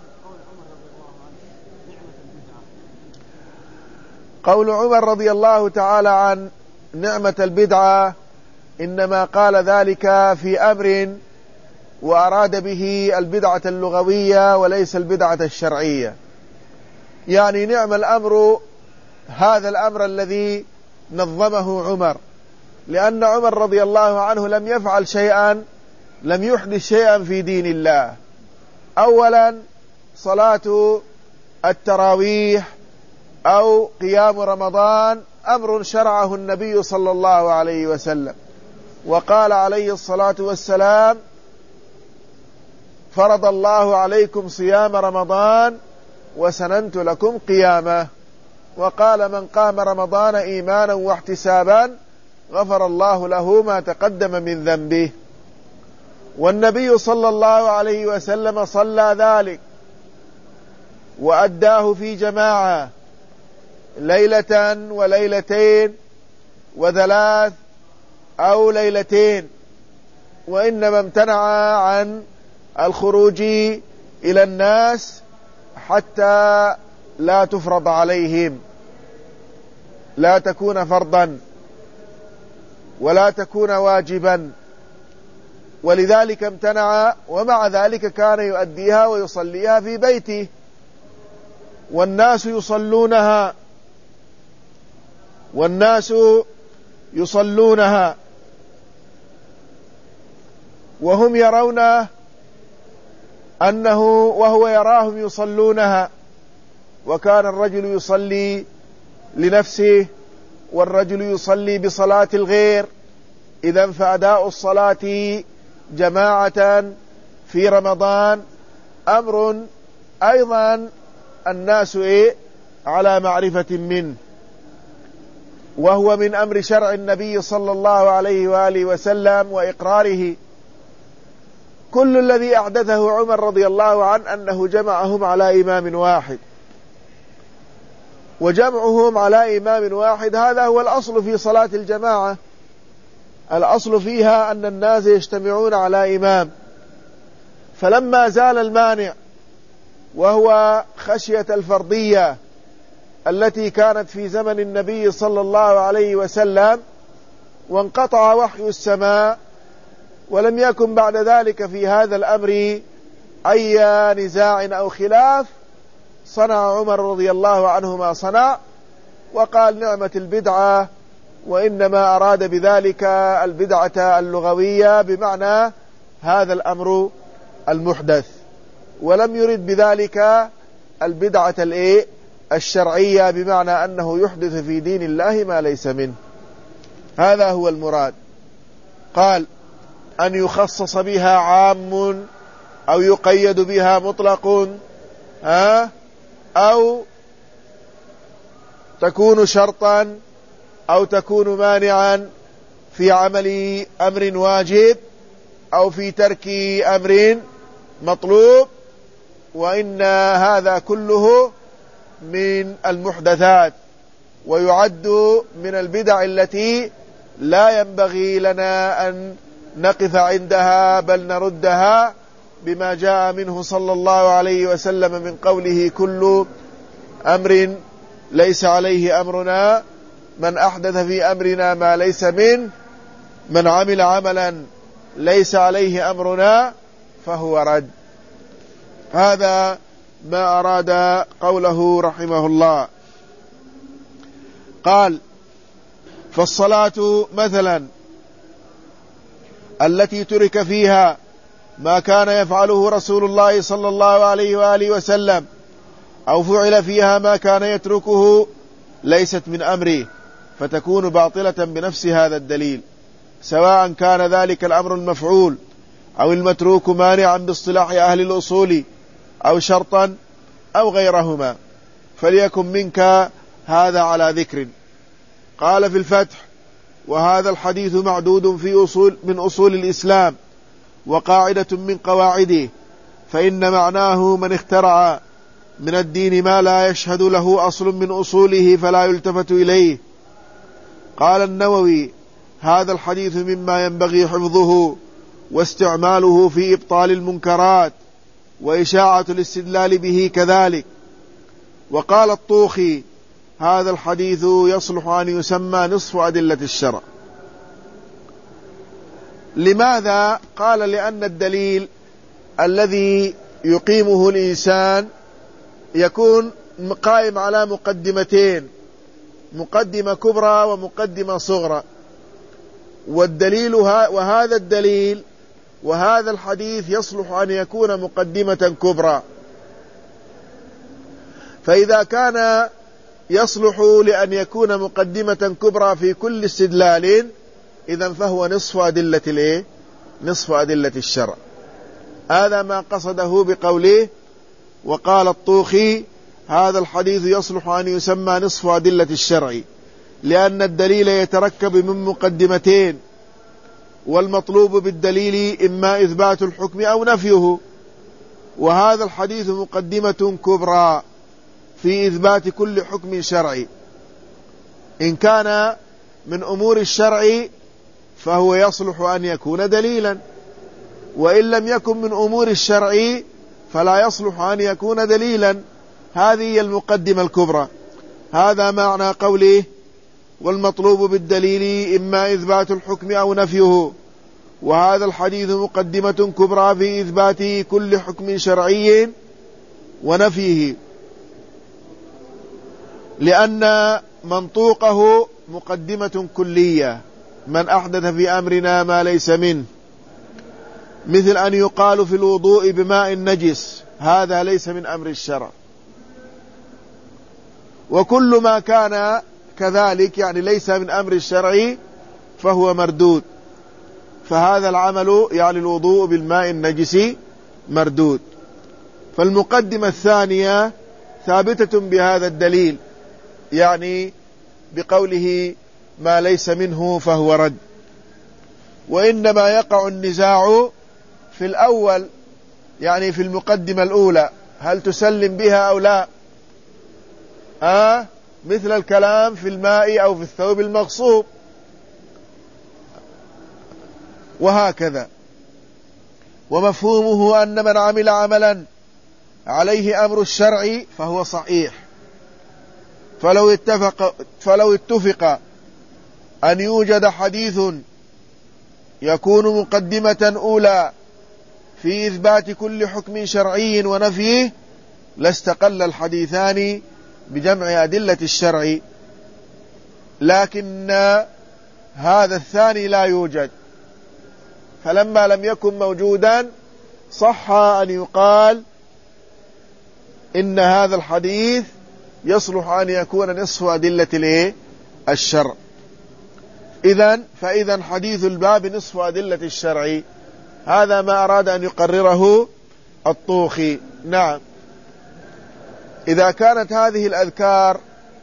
قول عمر رضي الله تعالى عن نعمة البدعة إنما قال ذلك في أمر وأراد به البدعة اللغوية وليس البدعة الشرعية. يعني نعم الأمر هذا الأمر الذي نظمه عمر، لأن عمر رضي الله عنه لم يفعل شيئا، لم يحدث شيئا في دين الله. أولا صلاة التراويح أو قيام رمضان أمر شرعه النبي صلى الله عليه وسلم، وقال عليه الصلاة والسلام: فرض الله عليكم صيام رمضان وسننت لكم قيامه. وقال: من قام رمضان إيمانا واحتسابا غفر الله له ما تقدم من ذنبه. والنبي صلى الله عليه وسلم صلى ذلك وأداه في جماعة ليلة وليلتين وثلاث أو ليلتين، وإنما امتنع عن الخروج إلى الناس حتى لا تفرض عليهم، لا تكون فرضا ولا تكون واجبا، ولذلك امتنع. ومع ذلك كان يؤديها ويصليها في بيته والناس يصلونها والناس يصلونها وهم يرون أنه وهو يراهم يصلونها. وكان الرجل يصلي لنفسه والرجل يصلي بصلاة الغير. إذن فأداء الصلاة جماعة في رمضان أمر أيضا الناس إيه على معرفة منه، وهو من أمر شرع النبي صلى الله عليه وآله وسلم وإقراره. كل الذي أحدثه عمر رضي الله عنه أنه جمعهم على إمام واحد، وجمعهم على إمام واحد هذا هو الأصل في صلاة الجماعة. الأصل فيها أن الناس يجتمعون على إمام، فلما زال المانع وهو خشية الفرضية التي كانت في زمن النبي صلى الله عليه وسلم وانقطع وحي السماء ولم يكن بعد ذلك في هذا الأمر أي نزاع أو خلاف، صنع عمر رضي الله عنه ما صنع وقال: نعمة البدعة، وإنما أراد بذلك البدعة اللغوية بمعنى هذا الأمر المحدث، ولم يرد بذلك البدعة الشرعية بمعنى أنه يحدث في دين الله ما ليس منه. هذا هو المراد. قال: أن يخصص بها عام أو يقيد بها مطلق، ها أو تكون شرطا أو تكون مانعا في عمل أمر واجب أو في ترك أمر مطلوب. وإن هذا كله من المحدثات، ويعد من البدع التي لا ينبغي لنا أن نقف عندها، بل نردها بما جاء منه صلى الله عليه وسلم من قوله: كل أمر ليس عليه أمرنا، من أحدث في أمرنا ما ليس منه، من عمل عملا ليس عليه أمرنا فهو رد. هذا ما أراد قوله رحمه الله. قال: فالصلاة مثلا التي ترك فيها ما كان يفعله رسول الله صلى الله عليه وآله وسلم، أو فعل فيها ما كان يتركه، ليست من أمره، فتكون باطلة بنفس هذا الدليل، سواء كان ذلك الأمر المفعول أو المتروك مانعا باصطلاح أهل الأصول، أو شرطا أو غيرهما، فليكن منك هذا على ذكر. قال في الفتح: وهذا الحديث معدود في أصول من أصول الإسلام، وقاعدة من قواعده، فإن معناه: من اخترع من الدين ما لا يشهد له أصل من أصوله فلا يلتفت إليه. قال النووي: هذا الحديث مما ينبغي حفظه واستعماله في إبطال المنكرات، وإشاعة الاستدلال به كذلك. وقال الطوخي: هذا الحديث يصلح أن يسمى نصف أدلة الشرع. لماذا؟ قال: لأن الدليل الذي يقيمه الإنسان يكون قائم على مقدمتين، مقدمة كبرى ومقدمة صغرى، والدليل وهذا الدليل وهذا الحديث يصلح أن يكون مقدمة كبرى. فإذا كان يصلح لأن يكون مقدمة كبرى في كل استدلال، إذن فهو نصف أدلة الإيه؟ نصف أدلة الشرع. هذا ما قصده بقوله: وقال الطوخي: هذا الحديث يصلح أن يسمى نصف أدلة الشرع، لأن الدليل يتركب من مقدمتين، والمطلوب بالدليل إما إثبات الحكم أو نفيه، وهذا الحديث مقدمة كبرى في إثبات كل حكم شرعي. إن كان من أمور الشرع فهو يصلح أن يكون دليلا، وإن لم يكن من أمور الشرع فلا يصلح أن يكون دليلا. هذه هي المقدمة الكبرى. هذا معنى قوله: والمطلوب بالدليل إما إثبات الحكم أو نفيه، وهذا الحديث مقدمة كبرى في إثبات كل حكم شرعي ونفيه، لأن منطوقه مقدمة كلية: من أحدث في أمرنا ما ليس منه، مثل أن يقال في الوضوء بماء النجس: هذا ليس من أمر الشرع. وكل ما كان كذلك، يعني ليس من أمر الشرع، فهو مردود. فهذا العمل، يعني الوضوء بالماء النجس، مردود. فالمقدمة الثانية ثابتة بهذا الدليل، يعني بقوله: ما ليس منه فهو رد. وإنما يقع النزاع في الأول، يعني في المقدمة الأولى، هل تسلم بها أو لا؟ آه مثل الكلام في الماء أو في الثوب المغصوب، وهكذا. ومفهومه أن من عمل عملا عليه أمر الشرع فهو صحيح. فلو اتفق, فلو اتفق أن يوجد حديث يكون مقدمة أولى في إثبات كل حكم شرعي ونفيه، لاستقل الحديثان بجمع أدلة الشرع، لكن هذا الثاني لا يوجد. فلما لم يكن موجودا صح أن يقال إن هذا الحديث يصلح أن يكون نصف أدلة الشرع. إذن فإذا حديث الباب نصف أدلة الشرع، هذا ما أراد أن يقرره الطوخي. نعم. إذا كانت هذه الأذكار،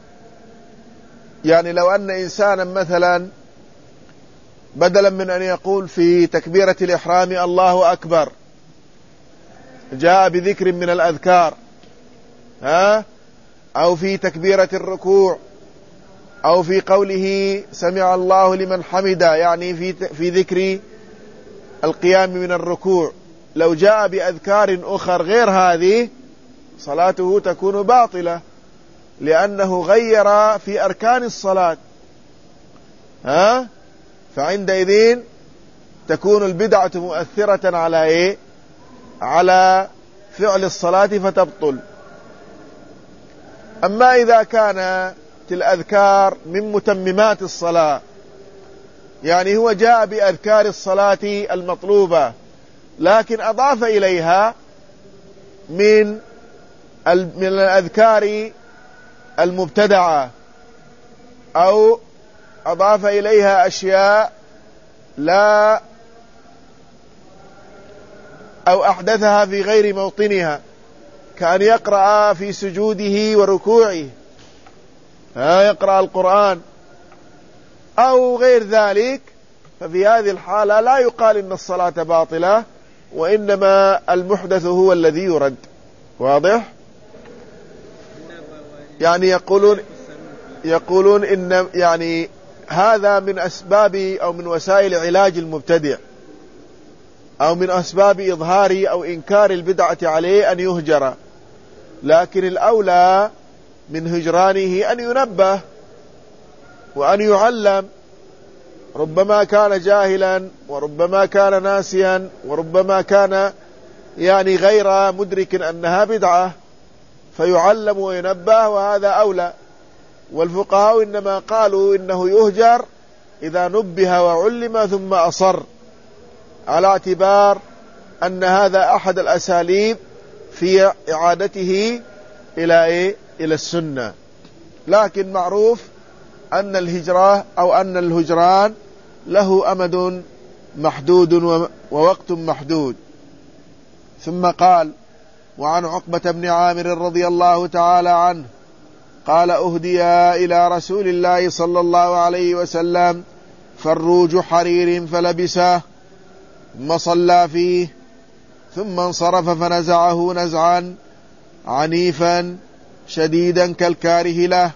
يعني لو أن إنسانا مثلا بدلا من أن يقول في تكبيرة الإحرام الله أكبر جاء بذكر من الأذكار، ها، أو في تكبيرة الركوع، أو في قوله سمع الله لمن حمده، يعني في في ذكر القيام من الركوع، لو جاء بأذكار أخر غير هذه صلاته تكون باطلة، لأنه غير في أركان الصلاة، ها، فعندئذ تكون البدعة مؤثرة على إيه؟ على فعل الصلاة فتبطل. أما إذا كانت الأذكار من متممات الصلاة، يعني هو جاء بأذكار الصلاة المطلوبة لكن أضاف إليها من من الأذكار المبتدعة، أو أضاف إليها أشياء لا أو أحدثها في غير موطنها، كأن يقرأ في سجوده وركوعه، ها، يقرأ القرآن أو غير ذلك، ففي هذه الحالة لا يقال إن الصلاة باطلة، وإنما المحدث هو الذي يرد. واضح؟ يعني يقولون يقولون إن يعني هذا من أسباب أو من وسائل علاج المبتدع، أو من أسباب إظهار أو إنكار البدعة عليه أن يهجر، لكن الأولى من هجرانه أن ينبه وأن يعلم، ربما كان جاهلا وربما كان ناسيا وربما كان يعني غير مدرك أنها بدعة، فيعلم وينبه، وهذا أولى. والفقهاء إنما قالوا إنه يهجر إذا نبه وعلم ثم أصر، على اعتبار أن هذا أحد الأساليب في إعادته إلى إيه؟ إلى السنة. لكن معروف أن الهجرة أو أن الهجران له أمد محدود ووقت محدود. ثم قال: وعن عقبة بن عامر رضي الله تعالى عنه قال: أهدي إلى رسول الله صلى الله عليه وسلم فروج حرير فلبسه ثم صلى فيه ثم انصرف فنزعه نزعا عنيفا شديدا كالكاره له،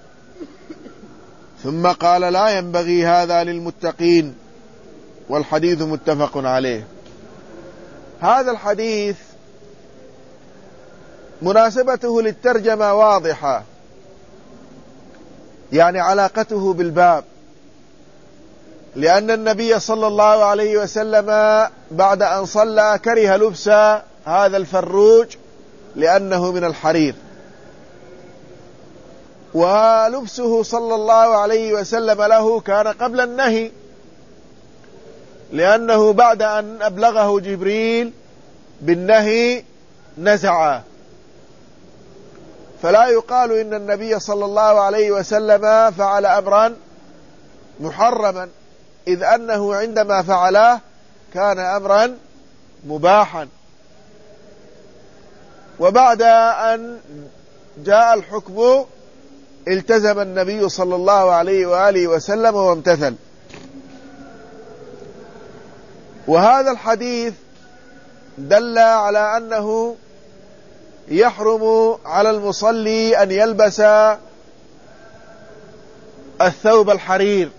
ثم قال: لا ينبغي هذا للمتقين. والحديث متفق عليه. هذا الحديث مناسبته للترجمة واضحة، يعني علاقته بالباب، لأن النبي صلى الله عليه وسلم بعد أن صلى كره لبس هذا الفروج لأنه من الحرير، ولبسه صلى الله عليه وسلم له كان قبل النهي، لأنه بعد أن أبلغه جبريل بالنهي نزع. فلا يقال إن النبي صلى الله عليه وسلم فعل أمرا محرما، إذ أنه عندما فعله كان أمرا مباحا، وبعد أن جاء الحكم التزم النبي صلى الله عليه وآله وسلم وامتثل. وهذا الحديث دل على أنه يحرم على المصلي أن يلبس الثوب الحرير،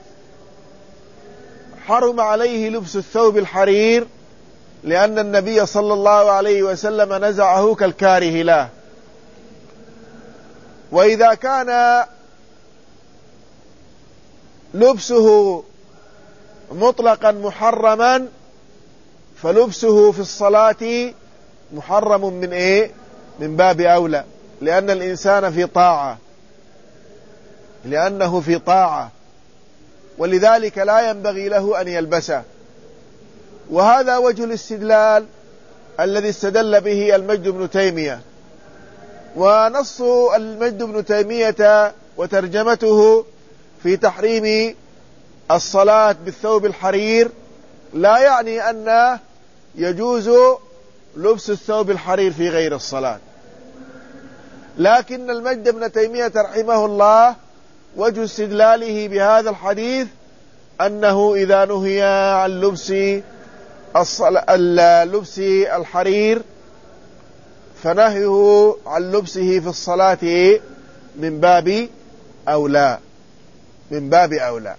حرم عليه لبس الثوب الحرير لأن النبي صلى الله عليه وسلم نزعه كالكاره له. وإذا كان لبسه مطلقا محرما فلبسه في الصلاة محرم من إيه؟ من باب أولى، لأن الإنسان في طاعة، لأنه في طاعة، ولذلك لا ينبغي له أن يلبسه. وهذا وجه الاستدلال الذي استدل به المجد بن تيمية. ونص المجد بن تيمية وترجمته في تحريم الصلاة بالثوب الحرير لا يعني أن يجوز لبس الثوب الحرير في غير الصلاة، لكن المجد بن تيمية رحمه الله وجه استدلاله بهذا الحديث أنه إذا نهي عن لبس لبس الحرير فنهيه عن لبسه في الصلاة من باب أولى من باب أولى.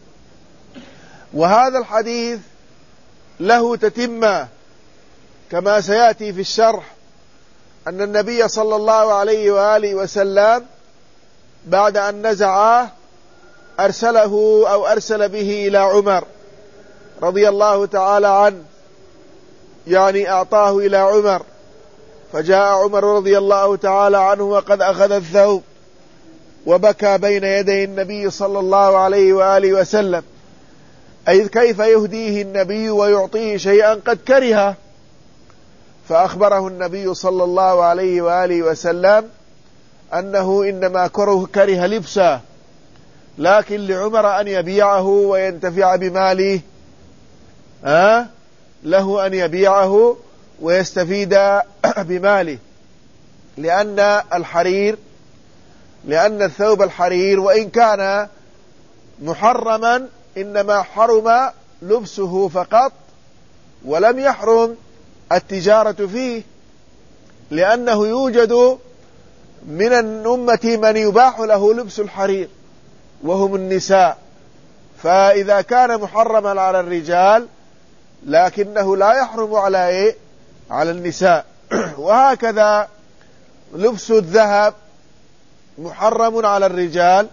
وهذا الحديث له تتمة كما سيأتي في الشرح، أن النبي صلى الله عليه وآله وسلم بعد أن نزعه أرسله أو أرسل به إلى عمر رضي الله تعالى عنه، يعني أعطاه إلى عمر، فجاء عمر رضي الله تعالى عنه وقد أخذ الثوب وبكى بين يدي النبي صلى الله عليه وآله وسلم، أي كيف يهديه النبي ويعطيه شيئا قد كره. فأخبره النبي صلى الله عليه وآله وسلم أنه إنما كره, كره لبسه، لكن لعمر أن يبيعه وينتفع بماله، أه؟ له أن يبيعه ويستفيد بماله، لأن الحرير لأن الثوب الحرير وإن كان محرما إنما حرم لبسه فقط، ولم يحرم التجارة فيه، لأنه يوجد من الأمة من يباح له لبس الحرير وهم النساء، فإذا كان محرما على الرجال لكنه لا يحرم على إيه؟ على النساء. وهكذا لبس الذهب محرم على الرجال،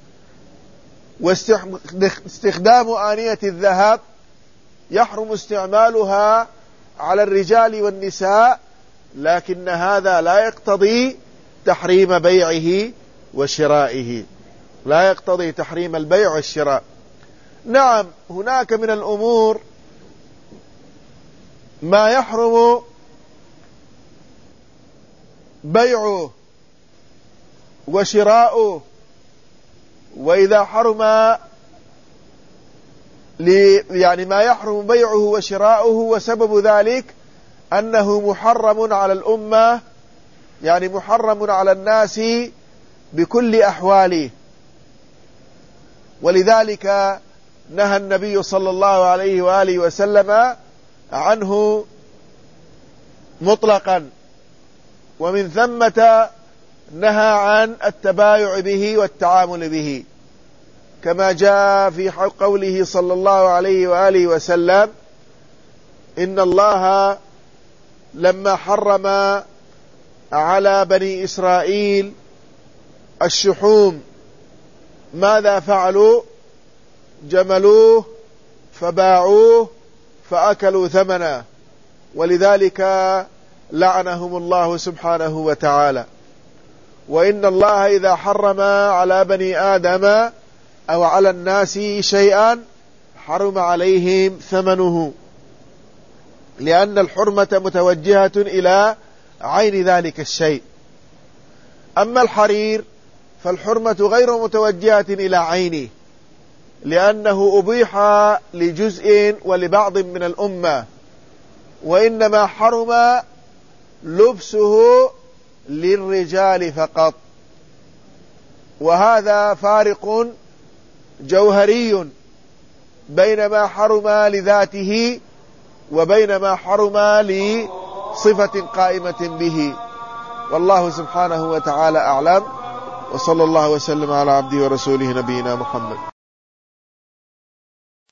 واستخدام آنية الذهب يحرم استعمالها على الرجال والنساء، لكن هذا لا يقتضي تحريم بيعه وشرائه، لا يقتضي تحريم البيع والشراء. نعم، هناك من الأمور ما يحرم بيعه وشراؤه، وإذا حرم يعني ما يحرم بيعه وشراؤه وسبب ذلك أنه محرم على الأمة، يعني محرم على الناس بكل أحواله، ولذلك نهى النبي صلى الله عليه وآله وسلم عنه مطلقا، ومن ثمة نهى عن التبايع به والتعامل به، كما جاء في قوله صلى الله عليه وآله وسلم: إن الله لما حرم على بني إسرائيل الشحوم ماذا فعلوا؟ جملوه فباعوه فأكلوا ثمنه، ولذلك لعنهم الله سبحانه وتعالى. وإن الله إذا حرم على بني آدم أو على الناس شيئا حرم عليهم ثمنه، لأن الحرمة متوجهة إلى عين ذلك الشيء. أما الحرير فالحرمة غير متوجهة إلى عينه، لأنه أبيح لجزء ولبعض من الأمة، وإنما حرم لبسه للرجال فقط. وهذا فارق جوهري بين ما حرم لذاته وبين ما حرم لصفة قائمة به، والله سبحانه وتعالى أعلم، وصلى الله وسلم على عبده ورسوله نبينا محمد.